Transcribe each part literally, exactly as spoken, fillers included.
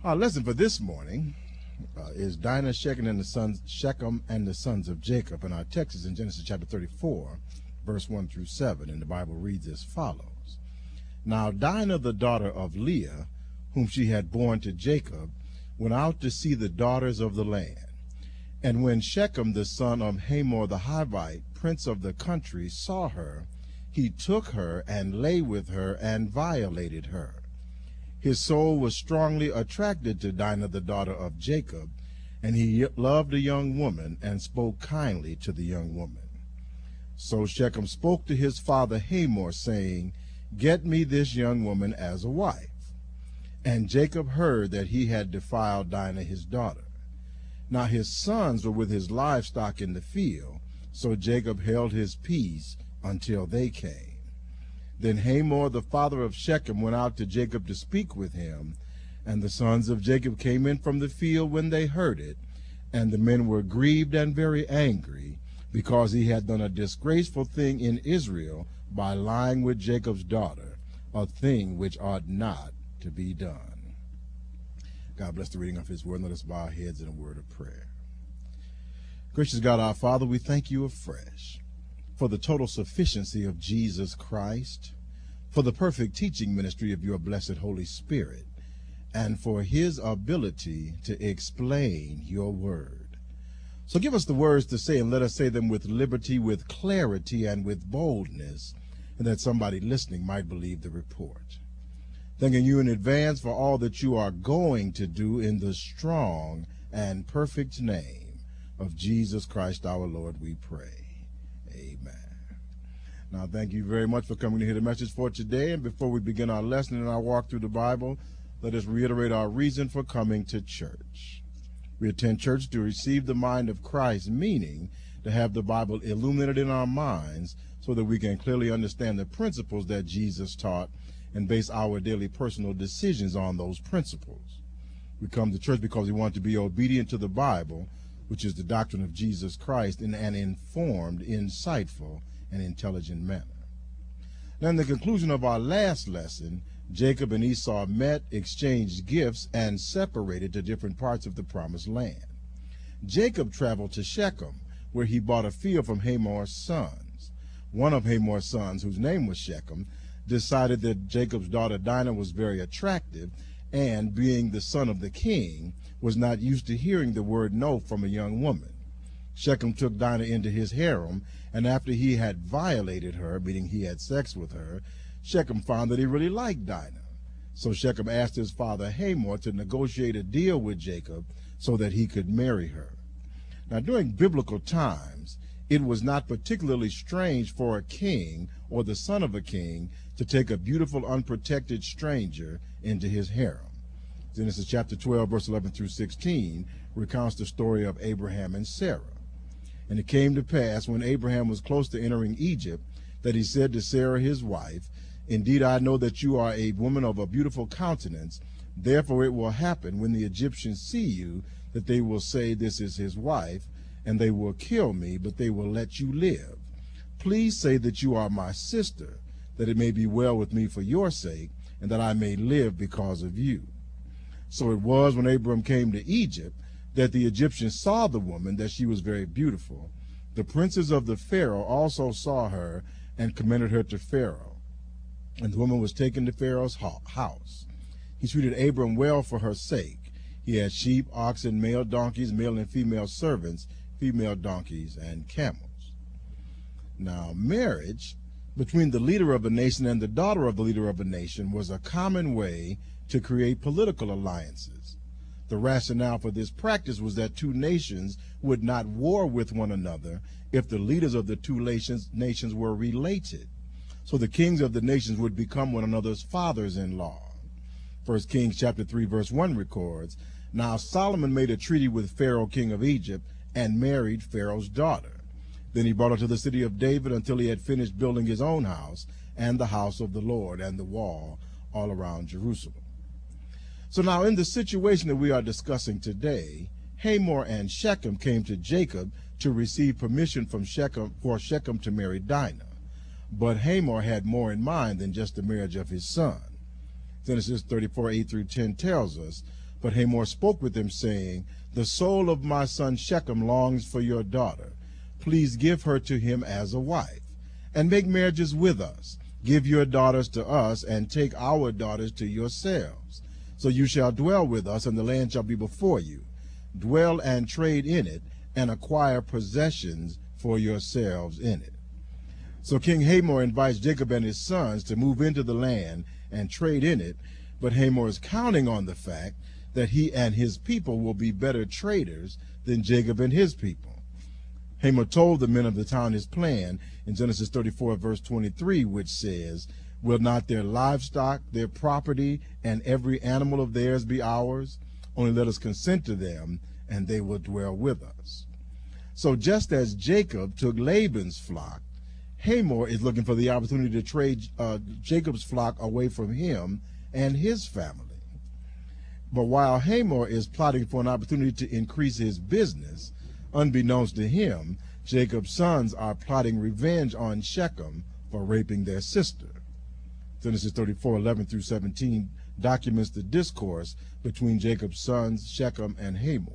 Our lesson for this morning uh, is Dinah, Shechem, and the sons Shechem and the sons of Jacob, and our text is in Genesis chapter thirty-four, verse one through seven, and the Bible reads as follows: Now Dinah, the daughter of Leah, whom she had borne to Jacob, went out to see the daughters of the land. And when Shechem, the son of Hamor the Hivite, prince of the country, saw her, he took her and lay with her and violated her. His soul was strongly attracted to Dinah, the daughter of Jacob, and he loved a young woman and spoke kindly to the young woman. So Shechem spoke to his father Hamor, saying, Get me this young woman as a wife. And Jacob heard that he had defiled Dinah his daughter. Now his sons were with his livestock in the field, so Jacob held his peace until they came. Then Hamor, the father of Shechem, went out to Jacob to speak with him, and the sons of Jacob came in from the field when they heard it, and the men were grieved and very angry, because he had done a disgraceful thing in Israel by lying with Jacob's daughter, a thing which ought not to be done. God bless the reading of his word. Let us bow our heads in a word of prayer. Gracious God, our Father, we thank you afresh for the total sufficiency of Jesus Christ, for the perfect teaching ministry of your blessed Holy Spirit, and for his ability to explain your word. So give us the words to say, and let us say them with liberty, with clarity, and with boldness, and that somebody listening might believe the report. Thanking you in advance for all that you are going to do in the strong and perfect name of Jesus Christ our Lord, we pray. Amen. Now, thank you very much for coming to hear the message for today. And before we begin our lesson and our walk through the Bible, let us reiterate our reason for coming to church. We attend church to receive the mind of Christ, meaning to have the Bible illuminated in our minds so that we can clearly understand the principles that Jesus taught and base our daily personal decisions on those principles. We come to church because we want to be obedient to the Bible, which is the doctrine of Jesus Christ, in an informed, insightful, and intelligent manner. Now, in the conclusion of our last lesson, Jacob and Esau met, exchanged gifts, and separated to different parts of the promised land. Jacob traveled to Shechem, where he bought a field from Hamor's sons. One of Hamor's sons, whose name was Shechem, decided that Jacob's daughter Dinah was very attractive, and being the son of the king, was not used to hearing the word no from a young woman. Shechem took Dinah into his harem, and after he had violated her, meaning he had sex with her, Shechem found that he really liked Dinah. So Shechem asked his father Hamor to negotiate a deal with Jacob so that he could marry her. Now, during biblical times, it was not particularly strange for a king or the son of a king to take a beautiful, unprotected stranger into his harem. Genesis chapter twelve, verse eleven through sixteen recounts the story of Abraham and Sarah. And it came to pass, when Abraham was close to entering Egypt, that he said to Sarah his wife, Indeed, I know that you are a woman of a beautiful countenance. Therefore it will happen, when the Egyptians see you, that they will say, This is his wife, and they will kill me, but they will let you live. Please say that you are my sister, that it may be well with me for your sake, and that I may live because of you. So it was, when Abram came to Egypt, that the Egyptians saw the woman, that she was very beautiful. The princes of the Pharaoh also saw her and commended her to Pharaoh. And the woman was taken to Pharaoh's house. He treated Abram well for her sake. He had sheep, oxen, male donkeys, male and female servants, female donkeys, and camels. Now, marriage between the leader of a nation and the daughter of the leader of a nation was a common way to create political alliances. The rationale for this practice was that two nations would not war with one another if the leaders of the two nations, nations were related. So the kings of the nations would become one another's fathers-in-law. First Kings chapter three, verse one records, Now Solomon made a treaty with Pharaoh, king of Egypt, and married Pharaoh's daughter. Then he brought her to the city of David until he had finished building his own house and the house of the Lord and the wall all around Jerusalem. So now, in the situation that we are discussing today, Hamor and Shechem came to Jacob to receive permission from Shechem for Shechem to marry Dinah. But Hamor had more in mind than just the marriage of his son. Genesis thirty-four, eight through ten tells us, But Hamor spoke with them, saying, The soul of my son Shechem longs for your daughter. Please give her to him as a wife, and make marriages with us. Give your daughters to us, and take our daughters to yourselves. So you shall dwell with us, and the land shall be before you. Dwell and trade in it, and acquire possessions for yourselves in it. So King Hamor invites Jacob and his sons to move into the land and trade in it, but Hamor is counting on the fact that he and his people will be better traders than Jacob and his people. Hamor told the men of the town his plan in Genesis thirty-four, verse twenty-three, which says, Will not their livestock, their property, and every animal of theirs be ours? Only let us consent to them, and they will dwell with us. So just as Jacob took Laban's flock, Hamor is looking for the opportunity to trade uh, Jacob's flock away from him and his family. But while Hamor is plotting for an opportunity to increase his business, unbeknownst to him, Jacob's sons are plotting revenge on Shechem for raping their sister. Genesis thirty-four, eleven through seventeen documents the discourse between Jacob's sons, Shechem and Hamor.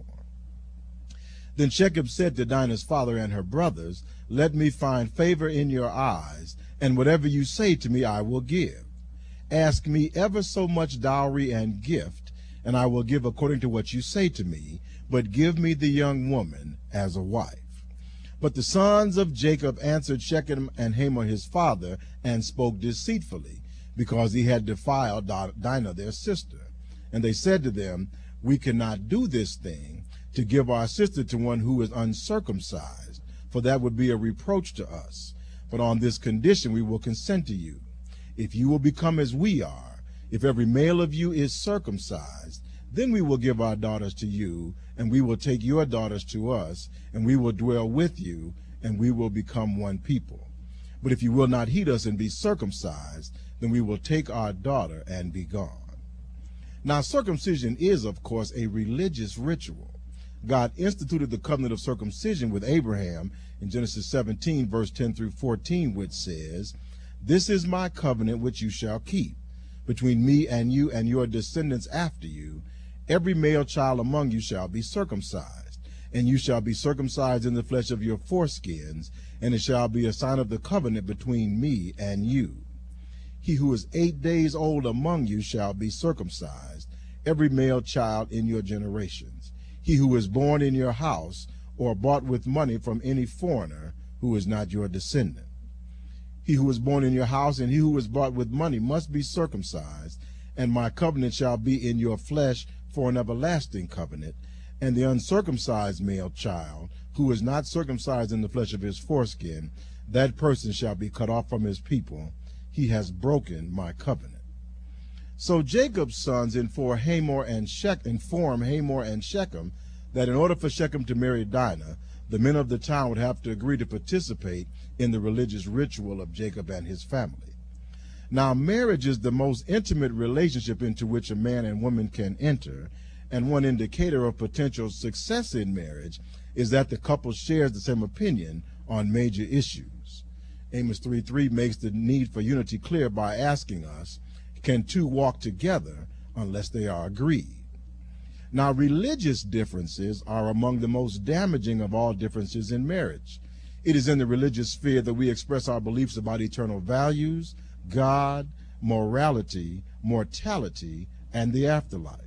Then Shechem said to Dinah's father and her brothers, Let me find favor in your eyes, and whatever you say to me I will give. Ask me ever so much dowry and gift, and I will give according to what you say to me, but give me the young woman as a wife. But the sons of Jacob answered Shechem and Hamor his father, and spoke deceitfully, because he had defiled Dinah their sister. And they said to them, We cannot do this thing, to give our sister to one who is uncircumcised, for that would be a reproach to us. But on this condition we will consent to you. If you will become as we are, if every male of you is circumcised, then we will give our daughters to you, and we will take your daughters to us, and we will dwell with you, and we will become one people. But if you will not heed us and be circumcised, then we will take our daughter and be gone. Now, circumcision is, of course, a religious ritual. God instituted the covenant of circumcision with Abraham in Genesis seventeen, verse ten through fourteen, which says, This is my covenant which you shall keep, between me and you and your descendants after you. Every male child among you shall be circumcised, and you shall be circumcised in the flesh of your foreskins, and it shall be a sign of the covenant between me and you. He who is eight days old among you shall be circumcised, every male child in your generations. He who is born in your house, or bought with money from any foreigner who is not your descendant. He who is born in your house and he who is bought with money must be circumcised, and my covenant shall be in your flesh for an everlasting covenant. And the uncircumcised male child, who is not circumcised in the flesh of his foreskin, that person shall be cut off from his people. He has broken my covenant. So Jacob's sons inform Hamor and Shechem, inform Hamor and Shechem that in order for Shechem to marry Dinah, the men of the town would have to agree to participate in the religious ritual of Jacob and his family. Now, marriage is the most intimate relationship into which a man and woman can enter, and one indicator of potential success in marriage is that the couple shares the same opinion on major issues. Amos three three makes the need for unity clear by asking us, can two walk together unless they are agreed? Now, religious differences are among the most damaging of all differences in marriage. It is in the religious sphere that we express our beliefs about eternal values, God, morality, mortality, and the afterlife.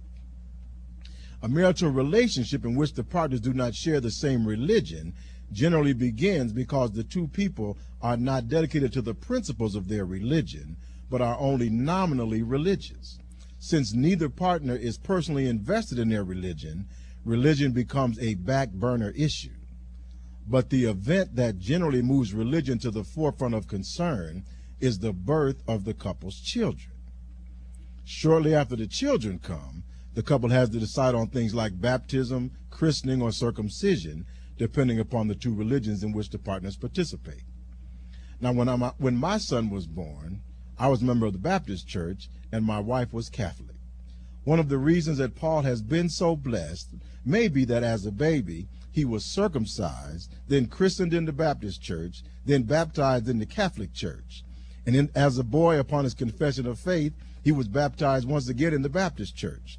A marital relationship in which the partners do not share the same religion generally begins because the two people are not dedicated to the principles of their religion, but are only nominally religious. Since neither partner is personally invested in their religion, religion becomes a back burner issue. But the event that generally moves religion to the forefront of concern is the birth of the couple's children. Shortly after the children come, the couple has to decide on things like baptism, christening, or circumcision, depending upon the two religions in which the partners participate. Now, when, I'm, when my son was born, I was a member of the Baptist church, and my wife was Catholic. One of the reasons that Paul has been so blessed may be that as a baby, he was circumcised, then christened in the Baptist church, then baptized in the Catholic church. And in, as a boy, upon his confession of faith, he was baptized once again in the Baptist church.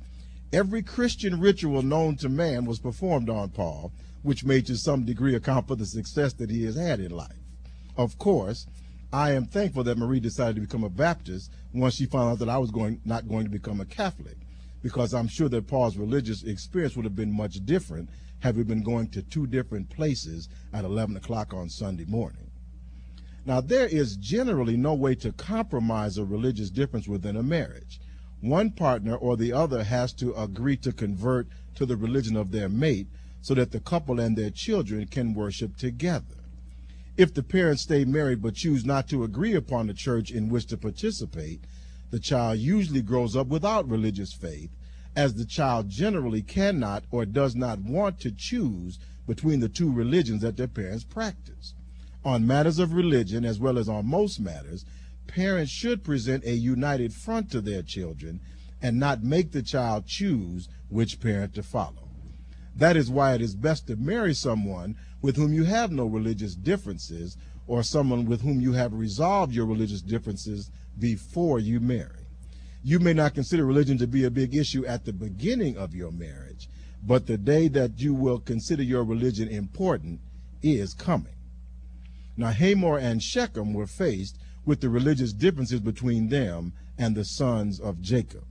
Every Christian ritual known to man was performed on Paul, which may to some degree account for the success that he has had in life. Of course, I am thankful that Marie decided to become a Baptist once she found out that I was going not going to become a Catholic, because I'm sure that Paul's religious experience would have been much different had we been going to two different places at eleven o'clock on Sunday morning. Now, there is generally no way to compromise a religious difference within a marriage. One partner or the other has to agree to convert to the religion of their mate so that the couple and their children can worship together. If the parents stay married but choose not to agree upon the church in which to participate, the child usually grows up without religious faith, as the child generally cannot or does not want to choose between the two religions that their parents practice. On matters of religion, as well as on most matters, parents should present a united front to their children and not make the child choose which parent to follow. That is why it is best to marry someone with whom you have no religious differences, or someone with whom you have resolved your religious differences before you marry. You may not consider religion to be a big issue at the beginning of your marriage, but the day that you will consider your religion important is coming. Now, Hamor and Shechem were faced with the religious differences between them and the sons of Jacob.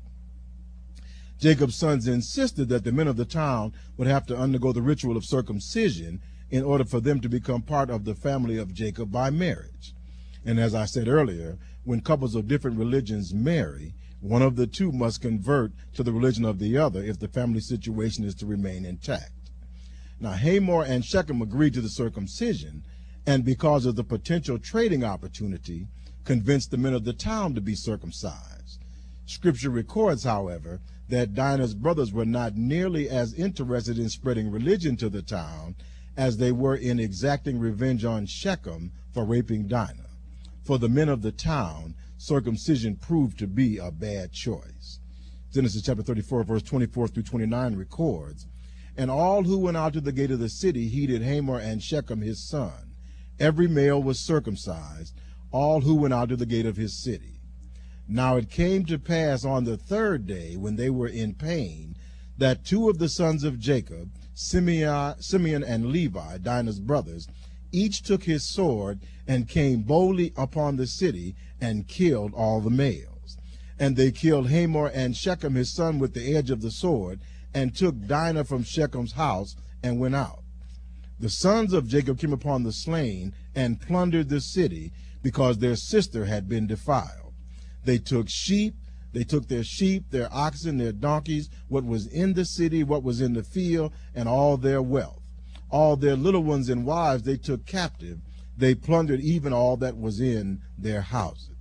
Jacob's sons insisted that the men of the town would have to undergo the ritual of circumcision in order for them to become part of the family of Jacob by marriage. And as I said earlier, when couples of different religions marry, one of the two must convert to the religion of the other if the family situation is to remain intact. Now, Hamor and Shechem agreed to the circumcision, and because of the potential trading opportunity, convinced the men of the town to be circumcised. Scripture records, however, that Dinah's brothers were not nearly as interested in spreading religion to the town as they were in exacting revenge on Shechem for raping Dinah. For the men of the town, circumcision proved to be a bad choice. Genesis chapter thirty-four, verse twenty-four through twenty-nine records, "And all who went out to the gate of the city heeded Hamor and Shechem his son. Every male was circumcised, all who went out to the gate of his city. Now it came to pass on the third day, when they were in pain, that two of the sons of Jacob, Simeon, Simeon and Levi, Dinah's brothers, each took his sword and came boldly upon the city and killed all the males. And they killed Hamor and Shechem his son with the edge of the sword, and took Dinah from Shechem's house and went out. The sons of Jacob came upon the slain and plundered the city, because their sister had been defiled. They took sheep, they took their sheep, their oxen, their donkeys, what was in the city, what was in the field, and all their wealth. All their little ones and wives they took captive. They plundered even all that was in their houses."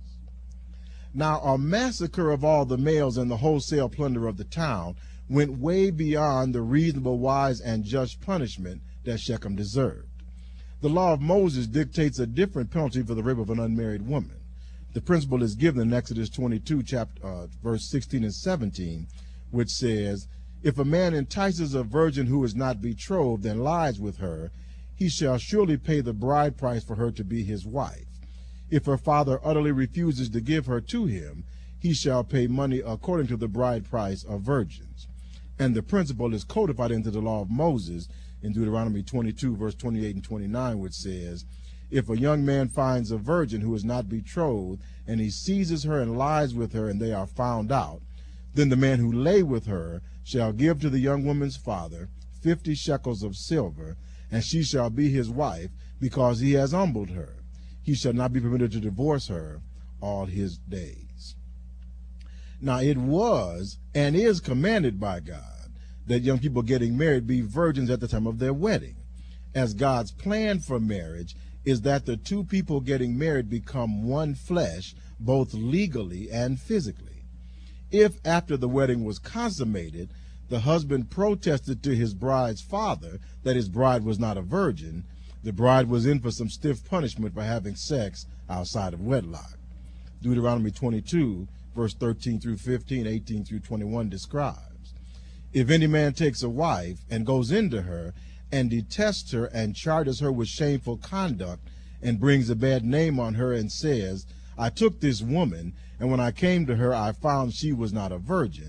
Now, a massacre of all the males and the wholesale plunder of the town went way beyond the reasonable, wise, and just punishment that Shechem deserved. The law of Moses dictates a different penalty for the rape of an unmarried woman. The principle is given in Exodus twenty-two, chapter, uh, verse sixteen and seventeen, which says, "If a man entices a virgin who is not betrothed and lies with her, he shall surely pay the bride price for her to be his wife. If her father utterly refuses to give her to him, he shall pay money according to the bride price of virgins." And the principle is codified into the law of Moses in Deuteronomy twenty-two, verse twenty-eight and twenty-nine, which says, "If a young man finds a virgin who is not betrothed, and he seizes her and lies with her, and they are found out, then the man who lay with her shall give to the young woman's father fifty shekels of silver, and she shall be his wife, because he has humbled her. He shall not be permitted to divorce her all his days." Now, it was and is commanded by God that young people getting married be virgins at the time of their wedding, as God's plan for marriage is that the two people getting married become one flesh, both legally and physically. If after the wedding was consummated, the husband protested to his bride's father that his bride was not a virgin, the bride was in for some stiff punishment for having sex outside of wedlock. Deuteronomy twenty-two, verse thirteen through fifteen, eighteen through twenty-one describes, "If any man takes a wife and goes into her, and detests her and charges her with shameful conduct, and brings a bad name on her, and says, I took this woman, and when I came to her I found she was not a virgin,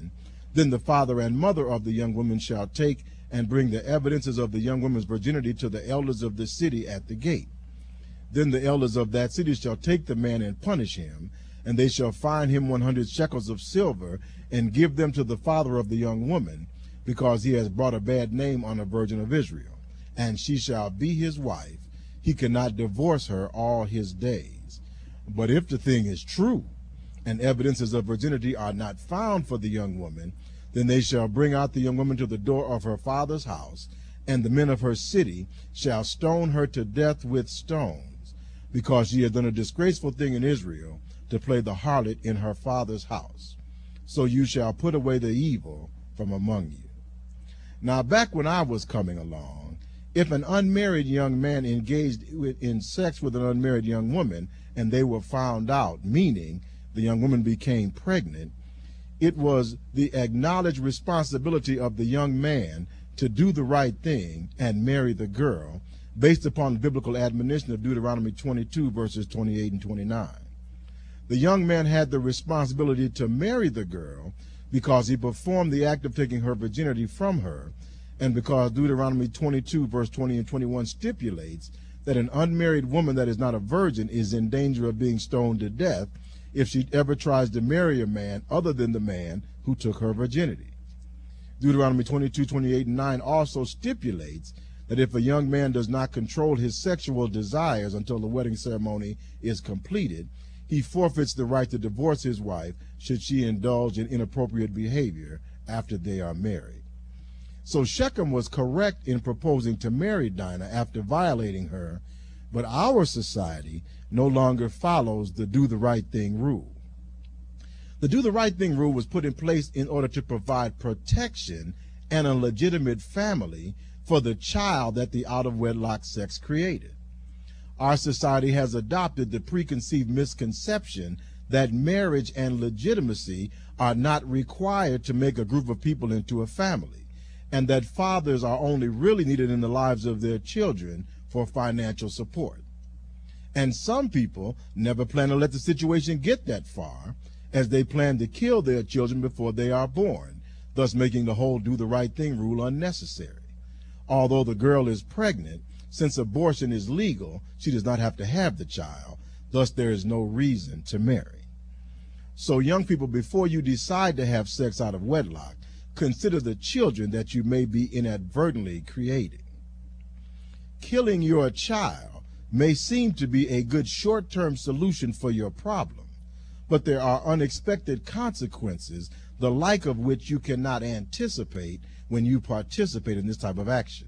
Then the father and mother of the young woman shall take and bring the evidences of the young woman's virginity to the elders of the city at the gate. Then the elders of that city shall take the man and punish him, and they shall fine him one hundred shekels of silver, and give them to the father of the young woman, because he has brought a bad name on a virgin of Israel, and she shall be his wife. He cannot divorce her all his days. But if the thing is true, and evidences of virginity are not found for the young woman, then they shall bring out the young woman to the door of her father's house, and the men of her city shall stone her to death with stones, because she has done a disgraceful thing in Israel, to play the harlot in her father's house. So you shall put away the evil from among you. Now, back when I was coming along, if an unmarried young man engaged in sex with an unmarried young woman, and they were found out, meaning the young woman became pregnant, it was the acknowledged responsibility of the young man to do the right thing and marry the girl, based upon the biblical admonition of Deuteronomy twenty-two, verses twenty-eight and twenty-nine. The young man had the responsibility to marry the girl because he performed the act of taking her virginity from her, and because Deuteronomy twenty-two, verse twenty and twenty-one stipulates that an unmarried woman that is not a virgin is in danger of being stoned to death if she ever tries to marry a man other than the man who took her virginity. Deuteronomy twenty-two, twenty-eight and nine also stipulates that if a young man does not control his sexual desires until the wedding ceremony is completed, he forfeits the right to divorce his wife should she indulge in inappropriate behavior after they are married. So Shechem was correct in proposing to marry Dinah after violating her, but our society no longer follows the do the right thing rule. The do the right thing rule was put in place in order to provide protection and a legitimate family for the child that the out-of-wedlock sex created. Our society has adopted the preconceived misconception that marriage and legitimacy are not required to make a group of people into a family, and that fathers are only really needed in the lives of their children for financial support. And some people never plan to let the situation get that far, as they plan to kill their children before they are born, thus making the whole do the right thing rule unnecessary. Although the girl is pregnant, since abortion is legal, she does not have to have the child, thus there is no reason to marry. So young people, before you decide to have sex out of wedlock, consider the children that you may be inadvertently creating. Killing your child may seem to be a good short-term solution for your problem, but there are unexpected consequences, the like of which you cannot anticipate when you participate in this type of action.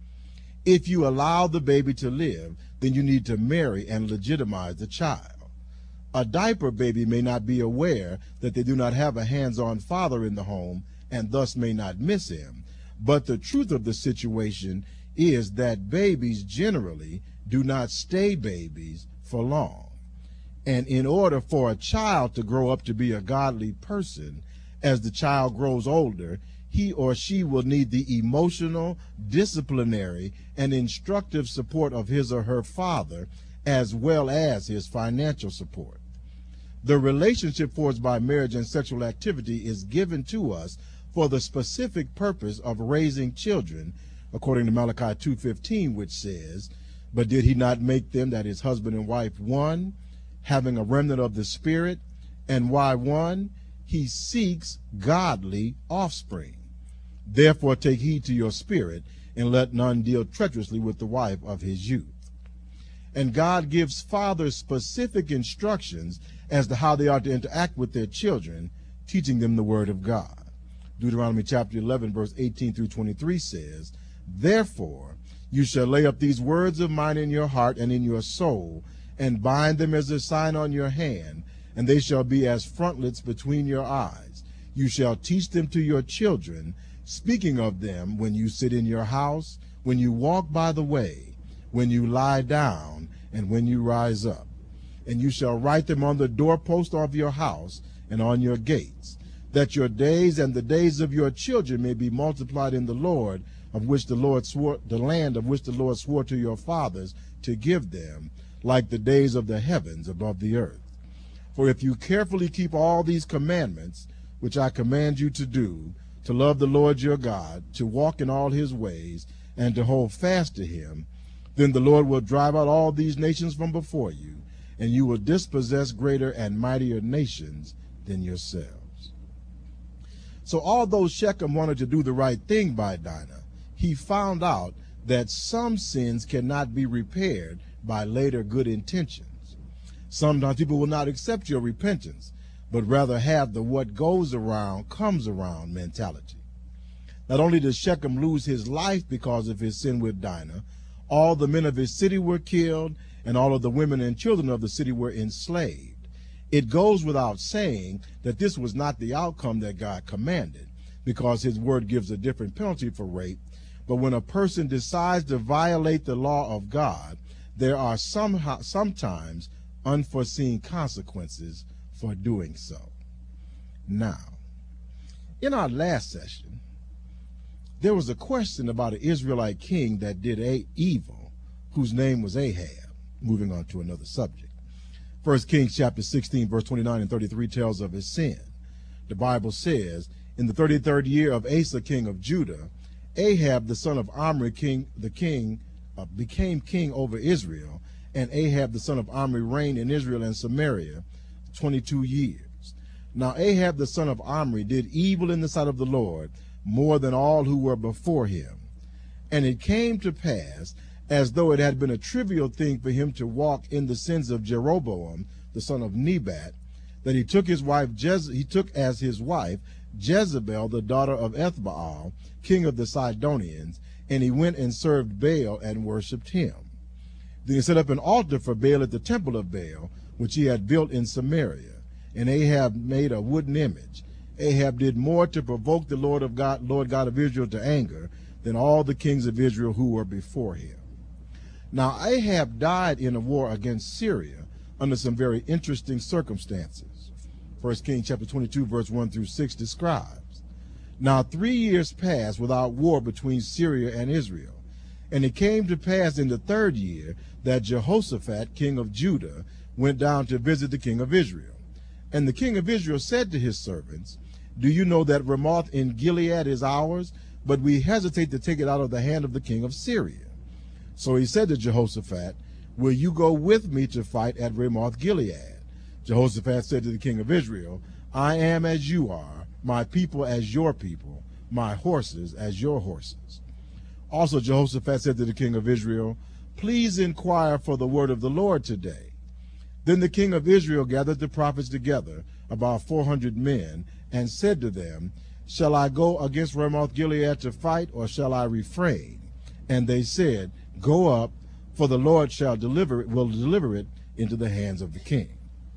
If you allow the baby to live, then you need to marry and legitimize the child. A diaper baby may not be aware that they do not have a hands-on father in the home and thus may not miss him, but the truth of the situation is that babies generally do not stay babies for long. And in order for a child to grow up to be a godly person, as the child grows older, he or she will need the emotional, disciplinary, and instructive support of his or her father, as well as his financial support. The relationship forged by marriage and sexual activity is given to us for the specific purpose of raising children, according to Malachi two fifteen, which says, "But did he not make them, that is husband and wife, one, having a remnant of the Spirit? And why one? He seeks godly offspring. Therefore take heed to your spirit, and let none deal treacherously with the wife of his youth." And God gives fathers specific instructions as to how they are to interact with their children, teaching them the word of God. Deuteronomy chapter eleven, verse eighteen through twenty-three says, "Therefore you shall lay up these words of mine in your heart and in your soul, and bind them as a sign on your hand, and they shall be as frontlets between your eyes. You shall teach them to your children, speaking of them when you sit in your house, when you walk by the way, when you lie down, and when you rise up. And you shall write them on the doorpost of your house and on your gates, that your days and the days of your children may be multiplied in the Lord, of which the Lord swore, the land of which the Lord swore to your fathers to give them, like the days of the heavens above the earth. For if you carefully keep all these commandments, which I command you to do, to love the Lord your God, to walk in all his ways, and to hold fast to him, then the Lord will drive out all these nations from before you, and you will dispossess greater and mightier nations than yourselves. So although Shechem wanted to do the right thing by Dinah, he found out that some sins cannot be repaired by later good intentions. Sometimes people will not accept your repentance, but rather have the what goes around comes around mentality. Not only did Shechem lose his life because of his sin with Dinah, all the men of his city were killed, and all of the women and children of the city were enslaved. It goes without saying that this was not the outcome that God commanded, because his word gives a different penalty for rape. But when a person decides to violate the law of God, there are somehow, sometimes unforeseen consequences for doing so. Now, in our last session, there was a question about an Israelite king that did a evil, whose name was Ahab. Moving on to another subject. First Kings chapter sixteen, verse twenty-nine and thirty-three tells of his sin. The Bible says, in the thirty-third year of Asa, king of Judah, Ahab, the son of Omri, king, the king, uh, became king over Israel, and Ahab, the son of Omri, reigned in Israel and Samaria twenty-two years. Now Ahab, the son of Omri, did evil in the sight of the Lord, more than all who were before him. And it came to pass, as though it had been a trivial thing for him to walk in the sins of Jeroboam, the son of Nebat, that he took his wife Jez he took as his wife Jezebel, the daughter of Ethbaal, king of the Sidonians, and he went and served Baal and worshipped him. Then he set up an altar for Baal at the temple of Baal, which he had built in Samaria, and Ahab made a wooden image. Ahab did more to provoke the Lord of God, Lord God of Israel to anger than all the kings of Israel who were before him. Now Ahab died in a war against Syria under some very interesting circumstances. First Kings chapter twenty-two, verse one through six describes, now three years passed without war between Syria and Israel. And it came to pass in the third year that Jehoshaphat, king of Judah, went down to visit the king of Israel. And the king of Israel said to his servants, do you know that Ramoth in Gilead is ours, but we hesitate to take it out of the hand of the king of Syria? So he said to Jehoshaphat, will you go with me to fight at Ramoth Gilead? Jehoshaphat said to the king of Israel, I am as you are, my people as your people, my horses as your horses. Also Jehoshaphat said to the king of Israel, please inquire for the word of the Lord today. Then the king of Israel gathered the prophets together, about four hundred men, and said to them, shall I go against Ramoth Gilead to fight, or shall I refrain? And they said, go up, for the Lord shall deliver it, will deliver it into the hands of the king.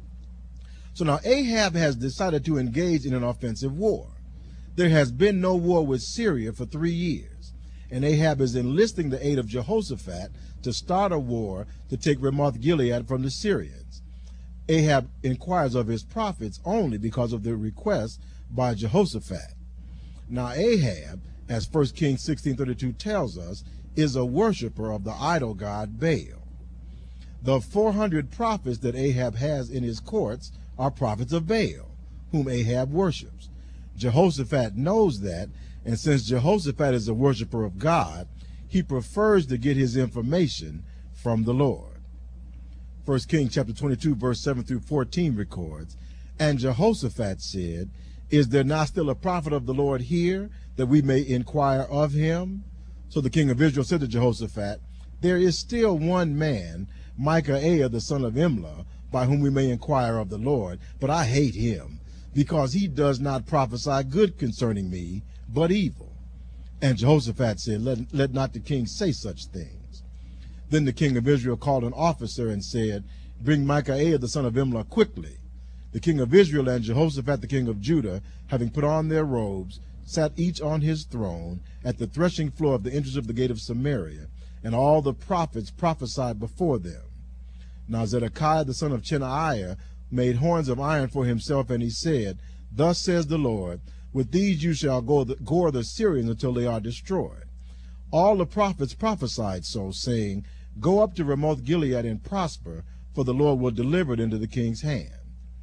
So now Ahab has decided to engage in an offensive war. There has been no war with Syria for three years, and Ahab is enlisting the aid of Jehoshaphat to start a war to take Ramoth Gilead from the Syrians. Ahab inquires of his prophets only because of the request by Jehoshaphat. Now Ahab, as First Kings sixteen thirty-two tells us, is a worshiper of the idol god Baal. The four hundred prophets that Ahab has in his courts are prophets of Baal, whom Ahab worships. Jehoshaphat knows that, and since Jehoshaphat is a worshiper of God, he prefers to get his information from the Lord. First Kings chapter twenty-two, verse seven through fourteen records, and Jehoshaphat said, is there not still a prophet of the Lord here, that we may inquire of him? So the king of Israel said to Jehoshaphat, there is still one man, Micaiah the son of Imlah, by whom we may inquire of the Lord, but I hate him, because he does not prophesy good concerning me, but evil. And Jehoshaphat said, let, let not the king say such things. Then the king of Israel called an officer and said, bring Micaiah the son of Imlah quickly. The king of Israel and Jehoshaphat the king of Judah, having put on their robes, sat each on his throne at the threshing floor of the entrance of the gate of Samaria, and all the prophets prophesied before them. Now Zedekiah the son of Chenaiah made horns of iron for himself, and he said, thus says the Lord, with these you shall go the, gore the Syrians until they are destroyed. All the prophets prophesied so, saying, go up to Ramoth Gilead and prosper, for the Lord will deliver it into the king's hand.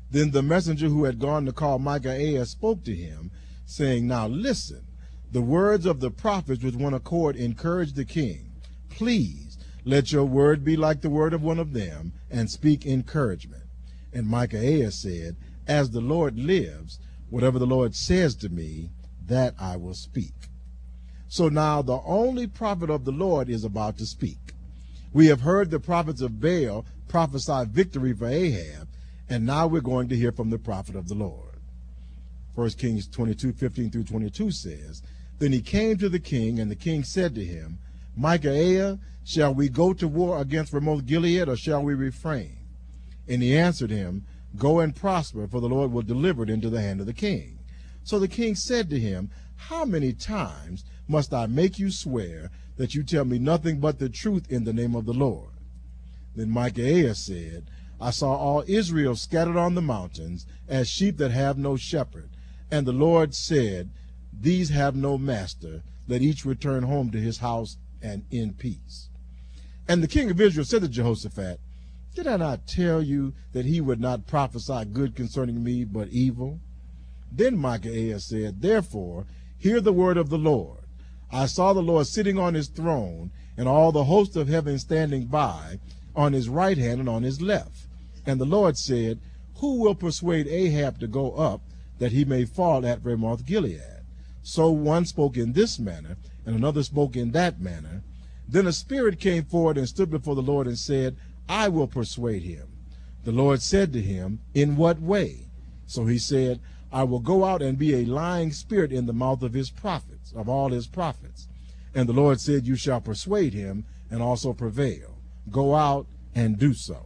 Then the messenger who had gone to call Micaiah spoke to him, saying, Now listen, the words of the prophets with one accord encourage the king. Please let your word be like the word of one of them, and speak encouragement. And Micaiah said, As the Lord lives, whatever the Lord says to me, that I will speak. So now the only prophet of the Lord is about to speak. We have heard the prophets of Baal prophesy victory for Ahab, and now we're going to hear from the prophet of the Lord. First Kings twenty-two, fifteen through twenty-two says, Then he came to the king, and the king said to him, Micaiah, shall we go to war against Ramoth Gilead, or shall we refrain? And he answered him, Go and prosper, for the Lord will deliver it into the hand of the king. So the king said to him, How many times must I make you swear that you tell me nothing but the truth in the name of the Lord? Then Micaiah said, I saw all Israel scattered on the mountains, as sheep that have no shepherd. And the Lord said, These have no master. Let each return home to his house and in peace. And the king of Israel said to Jehoshaphat, Did I not tell you that he would not prophesy good concerning me, but evil? Then Micaiah said, Therefore, hear the word of the Lord. I saw the Lord sitting on his throne, and all the host of heaven standing by, on his right hand and on his left. And the Lord said, Who will persuade Ahab to go up, that he may fall at Ramoth Gilead? So one spoke in this manner, and another spoke in that manner. Then a spirit came forward and stood before the Lord and said, I will persuade him. The Lord said to him, In what way? So he said, I will go out and be a lying spirit in the mouth of his prophets, of all his prophets. And the Lord said, You shall persuade him and also prevail. Go out and do so.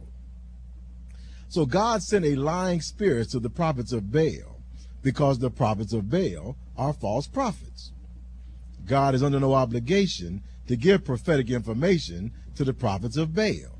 So God sent a lying spirit to the prophets of Baal, because the prophets of Baal are false prophets. God is under no obligation to give prophetic information to the prophets of Baal.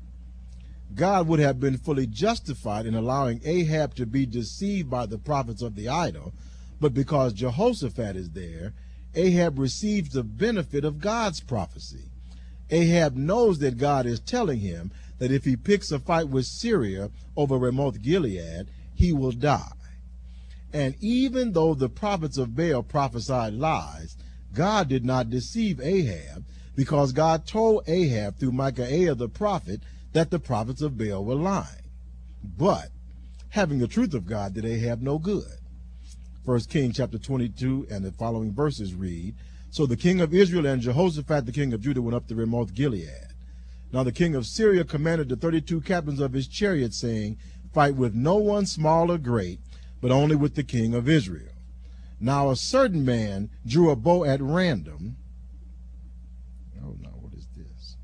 God would have been fully justified in allowing Ahab to be deceived by the prophets of the idol, but because Jehoshaphat is there, Ahab receives the benefit of God's prophecy. Ahab knows that God is telling him that if he picks a fight with Syria over Ramoth Gilead, he will die. And even though the prophets of Baal prophesied lies, God did not deceive Ahab, because God told Ahab through Micaiah the prophet that the prophets of Baal were lying. But having the truth of God did Ahab no good. First Kings chapter twenty-two and the following verses read, So the king of Israel and Jehoshaphat the king of Judah went up to Ramoth Gilead. Now the king of Syria commanded the thirty-two captains of his chariot, saying, Fight with no one small or great, but only with the king of Israel. Now a certain man drew a bow at random. Oh no, what is this?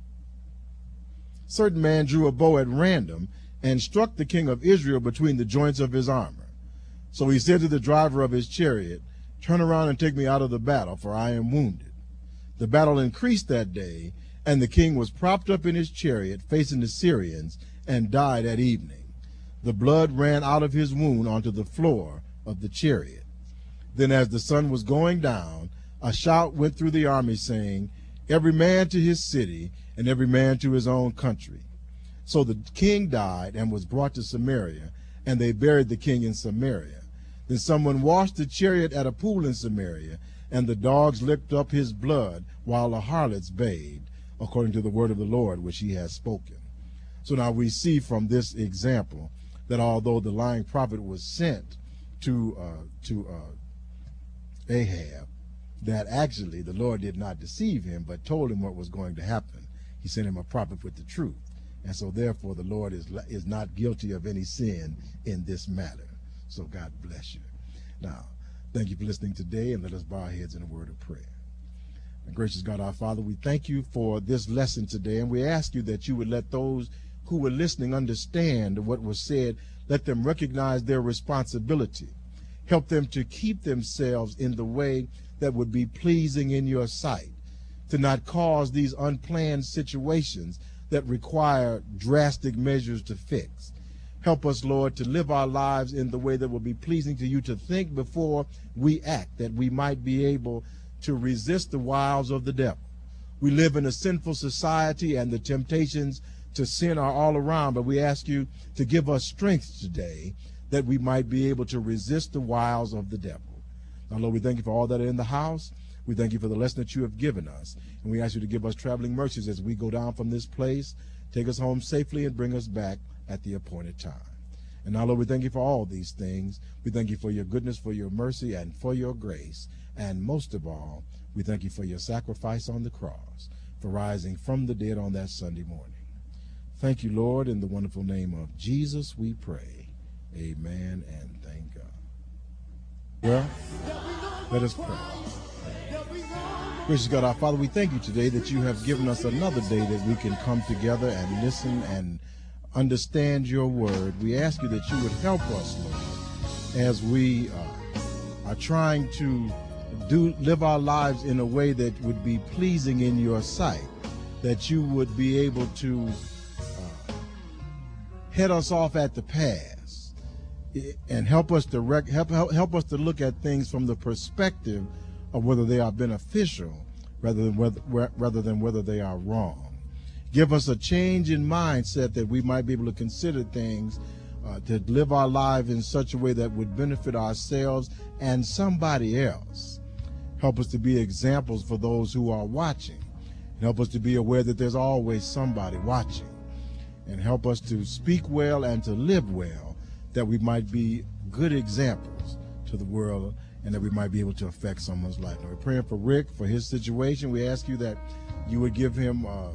Certain man drew a bow at random and struck the king of Israel between the joints of his armor. So he said to the driver of his chariot, Turn around and take me out of the battle, for I am wounded. The battle increased that day, and the king was propped up in his chariot facing the Syrians, and died at evening. The blood ran out of his wound onto the floor of the chariot. Then as the sun was going down, a shout went through the army, saying, Every man to his city, and every man to his own country. So the king died and was brought to Samaria, and they buried the king in Samaria. Then someone washed the chariot at a pool in Samaria, and the dogs licked up his blood, while the harlots bathed, according to the word of the Lord which he has spoken. So now we see from this example that although the lying prophet was sent to uh, to uh, Ahab, that actually the Lord did not deceive him, but told him what was going to happen. He sent him a prophet with the truth. And so therefore the Lord is is not guilty of any sin in this matter. So God bless you. Now, thank you for listening today, and let us bow our heads in a word of prayer. And gracious God, our Father, we thank you for this lesson today, and we ask you that you would let those who were listening understand what was said. Let them recognize their responsibility. Help them to keep themselves in the way that would be pleasing in your sight, to not cause these unplanned situations that require drastic measures to fix. Help us, Lord, to live our lives in the way that will be pleasing to you, to think before we act, that we might be able to resist the wiles of the devil. We live in a sinful society, and the temptations to sin are all around, but we ask you to give us strength today that we might be able to resist the wiles of the devil. Now, Lord, we thank you for all that are in the house. We thank you for the lesson that you have given us. And we ask you to give us traveling mercies as we go down from this place, take us home safely, and bring us back at the appointed time. And now, Lord, we thank you for all these things. We thank you for your goodness, for your mercy, and for your grace. And most of all, we thank you for your sacrifice on the cross, for rising from the dead on that Sunday morning. Thank you, Lord. In the wonderful name of Jesus, we pray. Amen and thank God. Well, let us pray. Gracious God, our Father, we thank you today that you have given us another day that we can come together and listen and understand your word. We ask you that you would help us, Lord, as we uh, are trying to do live our lives in a way that would be pleasing in your sight, that you would be able to uh, head us off at the pass and help us to rec- help, help help us to look at things from the perspective of whether they are beneficial rather than whether, rather than whether they are wrong. Give us a change in mindset that we might be able to consider things uh, to live our life in such a way that would benefit ourselves and somebody else. Help us to be examples for those who are watching. And help us to be aware that there's always somebody watching. And help us to speak well and to live well, that we might be good examples to the world and that we might be able to affect someone's life. Now, we're praying for Rick, for his situation. We ask you that you would give him uh,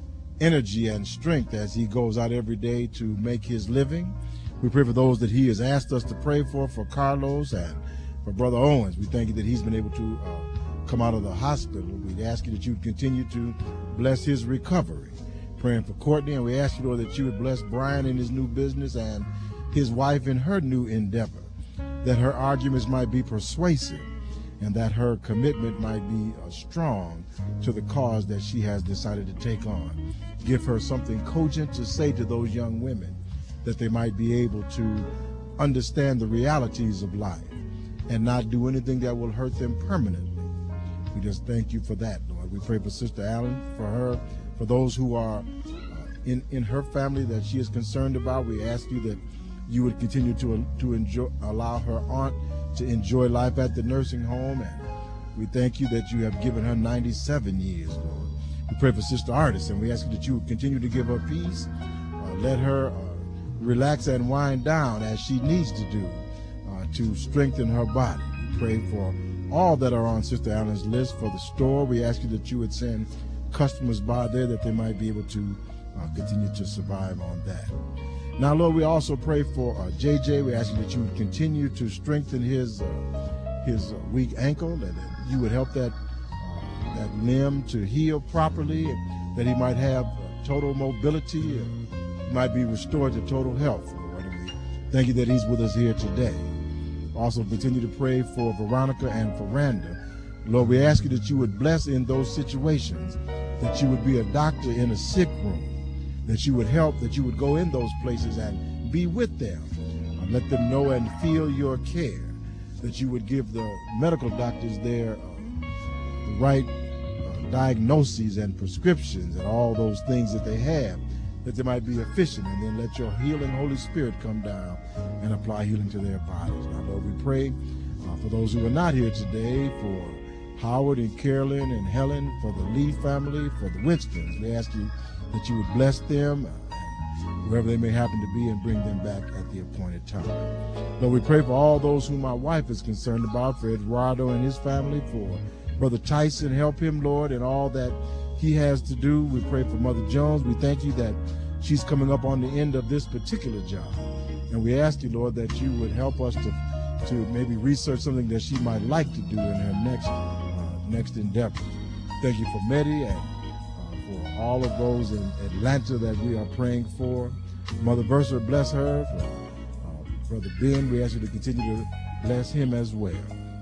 energy and strength as he goes out every day to make his living. We pray for those that he has asked us to pray for, for Carlos and for Brother Owens. We thank you that he's been able to uh, come out of the hospital. We ask you that you would continue to bless his recovery. Praying for Courtney, and we ask you, Lord, that you would bless Brian in his new business and his wife in her new endeavor, that her arguments might be persuasive and that her commitment might be uh, strong to the cause that she has decided to take on. Give her something cogent to say to those young women, that they might be able to understand the realities of life and not do anything that will hurt them permanently. We just thank you for that, Lord. We pray for Sister Allen, for her, for those who are uh, in, in her family that she is concerned about. We ask you that you would continue to, to enjoy, allow her aunt to enjoy life at the nursing home. And we thank you that you have given her ninety-seven years, Lord. We pray for Sister Artis, and we ask you that you would continue to give her peace. Uh, let her uh, relax and wind down as she needs to do uh, to strengthen her body. We pray for all that are on Sister Allen's list for the store. We ask you that you would send customers by there that they might be able to uh, continue to survive on that. Now, Lord, we also pray for uh, J J. We ask you that you would continue to strengthen his uh, his uh, weak ankle, and that you would help that uh, that limb to heal properly, and that he might have uh, total mobility and might be restored to total health, Lord. And we thank you that he's with us here today. Also continue to pray for Veronica and for Randa. Lord, we ask you that you would bless in those situations, that you would be a doctor in a sick room, that you would help, that you would go in those places and be with them. Uh, let them know and feel your care, that you would give the medical doctors their uh, the right uh, diagnoses and prescriptions and all those things that they have, that they might be efficient, and then let your healing Holy Spirit come down and apply healing to their bodies. Now, Lord, we pray uh, for those who are not here today, for Howard and Carolyn and Helen, for the Lee family, for the Winstons. We ask you that you would bless them uh, wherever they may happen to be and bring them back at the appointed time. Lord, we pray for all those whom my wife is concerned about, for Eduardo and his family, for Brother Tyson, help him, Lord, and all that he has to do. We pray for Mother Jones. We thank you that she's coming up on the end of this particular job. And we ask you, Lord, that you would help us to, to maybe research something that she might like to do in her next uh, next endeavor. Thank you for Medi and uh, for all of those in Atlanta that we are praying for. Mother Versa, bless her. For uh, Brother Ben, we ask you to continue to bless him as well.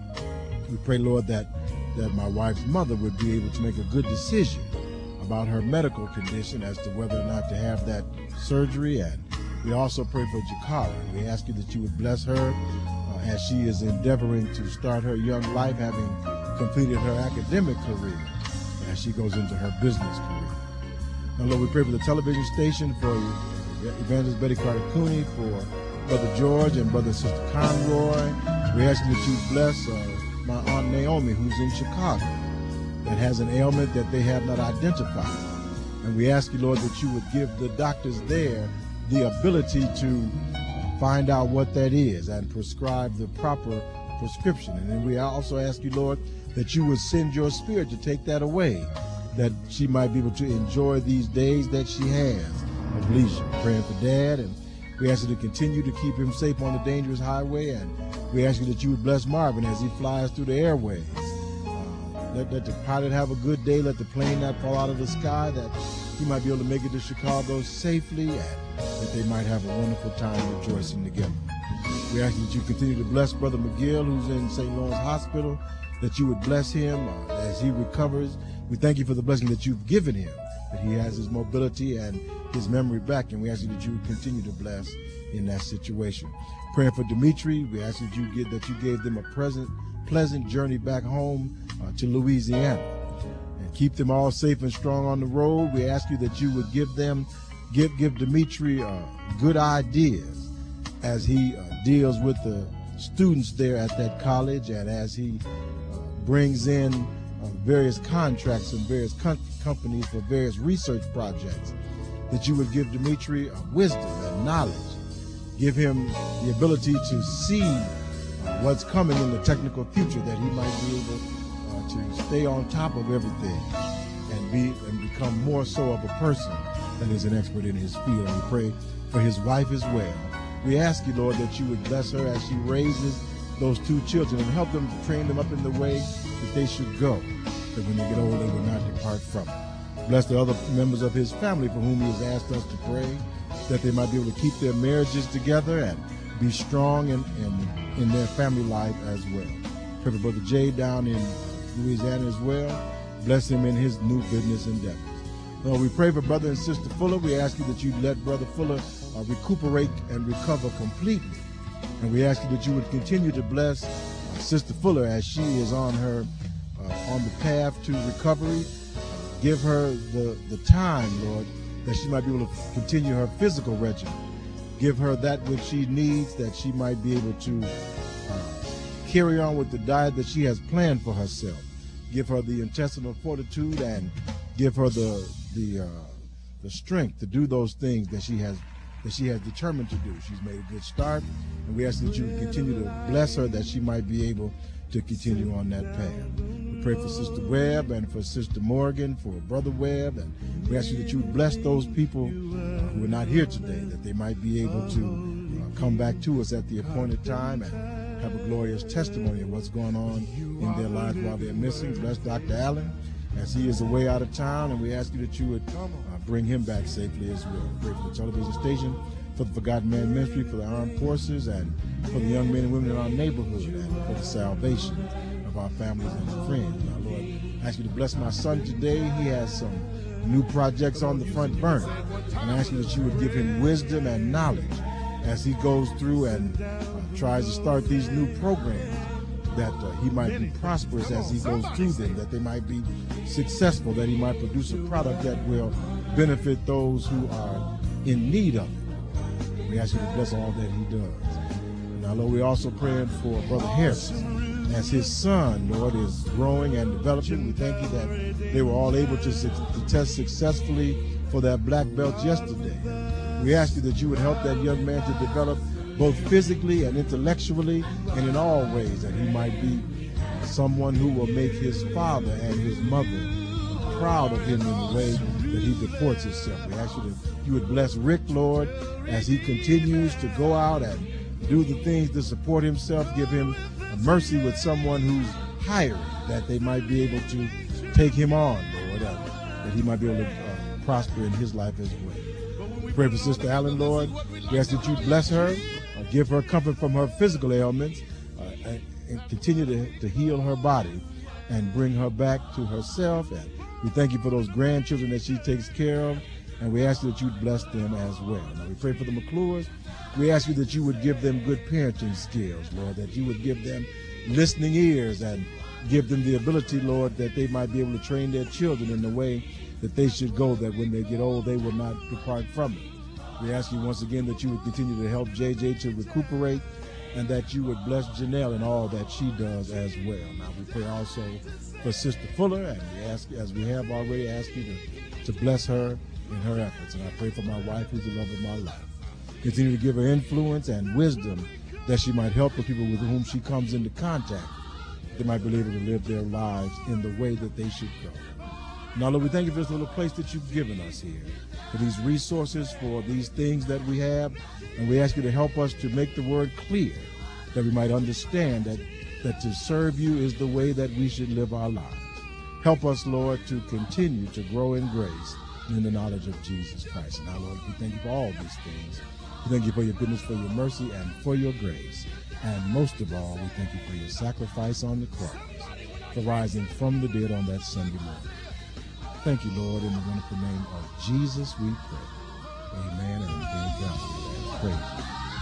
We pray, Lord, that, that my wife's mother would be able to make a good decision about her medical condition as to whether or not to have that surgery. And we also pray for Jakara. We ask you that you would bless her uh, as she is endeavoring to start her young life, having completed her academic career, as she goes into her business career. Now, Lord, we pray for the television station, for Evangelist Betty Carter Cooney, for Brother George and Brother and Sister Conroy. We ask you that you bless uh, my Aunt Naomi, who's in Chicago, that has an ailment that they have not identified. And we ask you, Lord, that you would give the doctors there the ability to find out what that is and prescribe the proper prescription. And then we also ask you, Lord, that you would send your spirit to take that away, that she might be able to enjoy these days that she has of leisure. Praying for Dad, and we ask you to continue to keep him safe on the dangerous highway, and we ask you that you would bless Marvin as he flies through the airways. Uh, let, let the pilot have a good day, let the plane not fall out of the sky, that he might be able to make it to Chicago safely, and that they might have a wonderful time rejoicing together. We ask that you continue to bless Brother McGill, who's in Saint Lawrence Hospital, that you would bless him uh, as he recovers. We thank you for the blessing that you've given him, that he has his mobility and his memory back, and we ask you that you would continue to bless in that situation. Praying for Dimitri, we ask that you give, that you gave them a present, pleasant journey back home uh, to Louisiana, and keep them all safe and strong on the road. We ask you that you would give them, give give Dimitri uh, good ideas as he uh, deals with the students there at that college, and as he uh, brings in uh, various contracts and various com- companies for various research projects, that you would give Dimitri uh, wisdom and knowledge, give him the ability to see uh, what's coming in the technical future, that he might be able uh, to stay on top of everything and be and become more so of a person that is an expert in his field. And we pray for his wife as well. We ask you, Lord, that you would bless her as she raises those two children and help them, train them up in the way that they should go, that when they get old, they will not depart from it. Bless the other members of his family for whom he has asked us to pray, that they might be able to keep their marriages together and be strong in, in, in their family life as well. Pray for Brother Jay down in Louisiana as well. Bless him in his new business endeavors. Lord, we pray for Brother and Sister Fuller. We ask you that you let Brother Fuller uh, recuperate and recover completely. And we ask you that you would continue to bless uh, Sister Fuller as she is on her uh, on the path to recovery. Give her the, the time, Lord, that she might be able to continue her physical regimen. Give her that which she needs, that she might be able to uh, carry on with the diet that she has planned for herself. Give her the intestinal fortitude and give her the the uh, the strength to do those things that she has that she has determined to do. She's made a good start, and we ask that you continue to bless her, that she might be able to continue on that path. We pray for Sister Webb and for Sister Morgan, for Brother Webb, and we ask you that you would bless those people uh, who are not here today, that they might be able to uh, come back to us at the appointed time and have a glorious testimony of what's going on in their lives while they're missing. Bless Doctor Allen as he is away out of town, and we ask you that you would uh, bring him back safely as well. We pray for the television station, for the Forgotten Man Ministry, for the armed forces, and for the young men and women in our neighborhood, and for the salvation of our families and friends. Now, Lord, I ask you to bless my son today. He has some new projects on the front burner, and I ask you that you would give him wisdom and knowledge as he goes through and uh, tries to start these new programs, that uh, he might be prosperous as he goes through them, that they might be successful, that he might produce a product that will benefit those who are in need of it. We ask you to bless all that he does. Now, Lord, we're also praying for Brother Harrison as his son, Lord, is growing and developing. We thank you that they were all able to, su- to test successfully for that black belt yesterday. We ask you that you would help that young man to develop both physically and intellectually and in all ways, that he might be someone who will make his father and his mother proud of him in the way that he deports himself. We ask you that you would bless Rick, Lord, as he continues to go out and do the things to support himself. Give him mercy with someone who's hiring, that they might be able to take him on, Lord, uh, that he might be able to uh, prosper in his life as well. We pray for Sister Allen, Lord. We ask that you bless her, uh, give her comfort from her physical ailments, uh, and, and continue to, to heal her body and bring her back to herself. And we thank you for those grandchildren that she takes care of, and we ask you that you bless them as well. Now, we pray for the McClures. We ask you that you would give them good parenting skills, Lord, that you would give them listening ears and give them the ability, Lord, that they might be able to train their children in the way that they should go, that when they get old, they will not depart from it. We ask you once again that you would continue to help J J to recuperate, and that you would bless Janelle in all that she does as well. Now we pray also for Sister Fuller, and we ask, as we have already asked you to, to bless her in her efforts. And I pray for my wife, who's the love of my life. Continue to give her influence and wisdom that she might help the people with whom she comes into contact. They might be able to live their lives in the way that they should go. Now, Lord, we thank you for this little place that you've given us here, for these resources, for these things that we have. And we ask you to help us to make the word clear, that we might understand that, that to serve you is the way that we should live our lives. Help us, Lord, to continue to grow in grace and in the knowledge of Jesus Christ. And now, Lord, we thank you for all these things. We thank you for your goodness, for your mercy, and for your grace. And most of all, we thank you for your sacrifice on the cross, for rising from the dead on that Sunday morning. Thank you, Lord, in the wonderful name of Jesus we pray. Amen, and thank God. Praise you.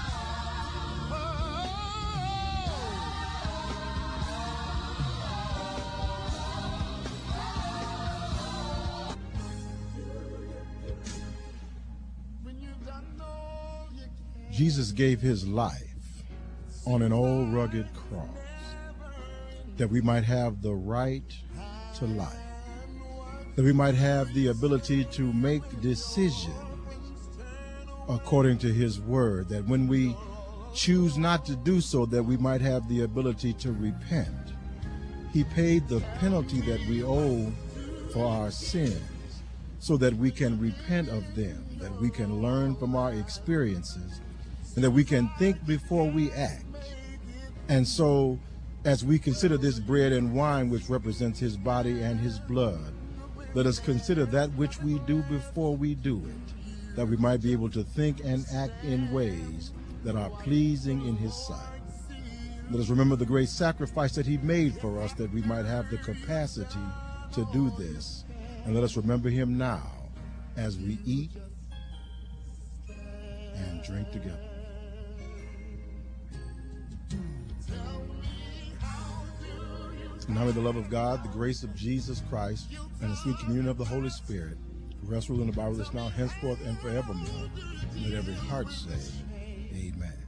Jesus gave his life on an old rugged cross that we might have the right to life, that we might have the ability to make decisions according to his word, that when we choose not to do so, that we might have the ability to repent. He paid the penalty that we owe for our sins so that we can repent of them, that we can learn from our experiences, and that we can think before we act. And so, as we consider this bread and wine, which represents his body and his blood, let us consider that which we do before we do it, that we might be able to think and act in ways that are pleasing in his sight. Let us remember the great sacrifice that he made for us, that we might have the capacity to do this. And let us remember him now as we eat and drink together. Now may the love of God, the grace of Jesus Christ, and the sweet communion of the Holy Spirit rest, rule, and abide with us now, henceforth, and forevermore. Let every heart say, amen.